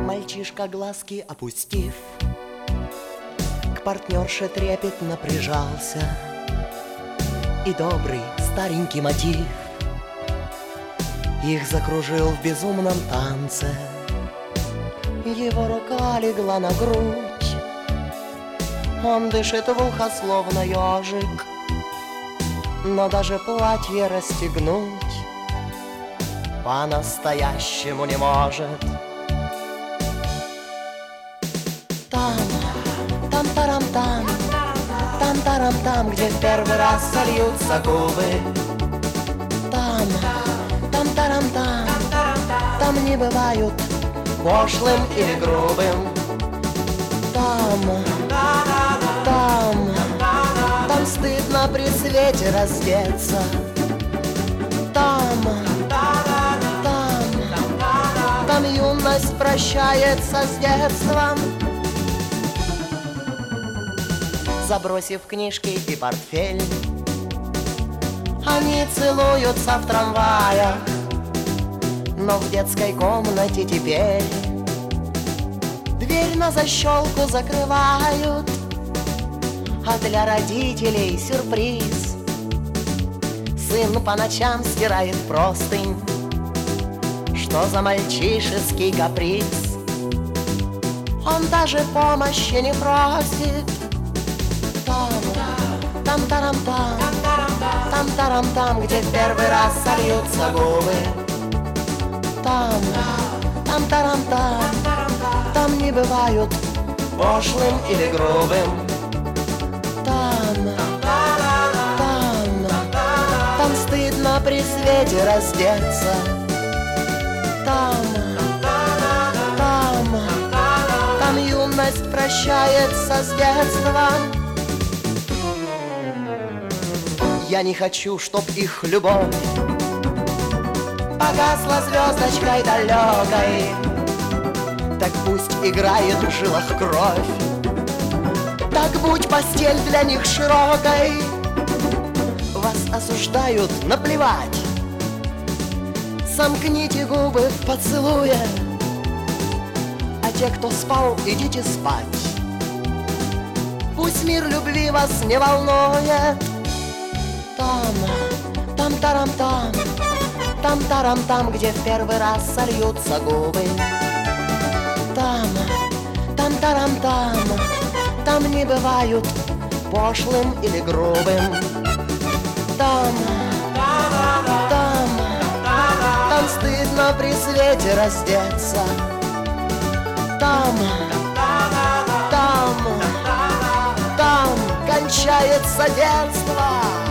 Мальчишка, глазки опустив, к партнерше трепетно прижался, и добрый старенький мотив их закружил в безумном танце. Его рука легла на грудь, он дышит в ухо, словно ежик, но даже платье расстегнуть по-настоящему не может. Там-тарам-там, там-тарам-там, где в первый раз сольются губы. Там-тарам-там, там не бывают пошлым или грубым. Там стыдно при свете раздеться. Там юность прощается с детством. Забросив книжки и портфель, они целуются в трамваях, но в детской комнате теперь дверь на защелку закрывают, а для родителей сюрприз. Сын по ночам стирает простынь. Что за мальчишеский каприз? Он даже помощи не просит. Там-тарам-там, там-тарам-там, где в первый раз сольются губы. Там-тарам-там, там не бывают пошлым или грубым. Там стыдно при свете раздеться. Там юность прощается с детством. Я не хочу, чтоб их любовь погасла звездочкой далекой. Так пусть играет в жилах кровь, так будь постель для них широкой. Вас осуждают, наплевать, сомкните губы в поцелуе, а те, кто спал, идите спать. Пусть мир любви вас не волнует. Там-тарам-там, там-тарам-там, где в первый раз сольются губы. Там-тарам-там, там не бывают пошлым или грубым. Там стыдно при свете раздеться. Там кончается детство.